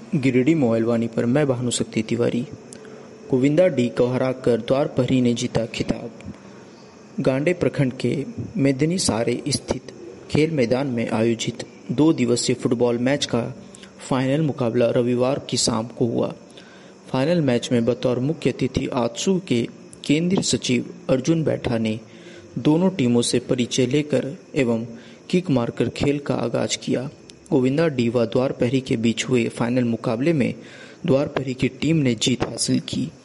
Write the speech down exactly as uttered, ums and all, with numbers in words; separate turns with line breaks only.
Giridih mobile पर मैं भानुशक्ति Tiwari. Govinda D को हराकर द्वारपहरी ने जीता खिताब। गांडे प्रखंड के मेदिनीसारे स्थित खेल मैदान में आयोजित दो दिवसीय फुटबॉल मैच का फाइनल मुकाबला रविवार की शाम को हुआ। फाइनल मैच में बतौर मुख्य अतिथि आजसू के केंद्रीय सचिव अर्जुन बैठा ने दोनों टीमों से परिचय लेकर एवं किक मारकर खेल का आगाज किया। गोविंदा डी व द्वारपहरी के बीच हुए फाइनल मुकाबले में द्वारपहरी की टीम ने जीत हासिल की।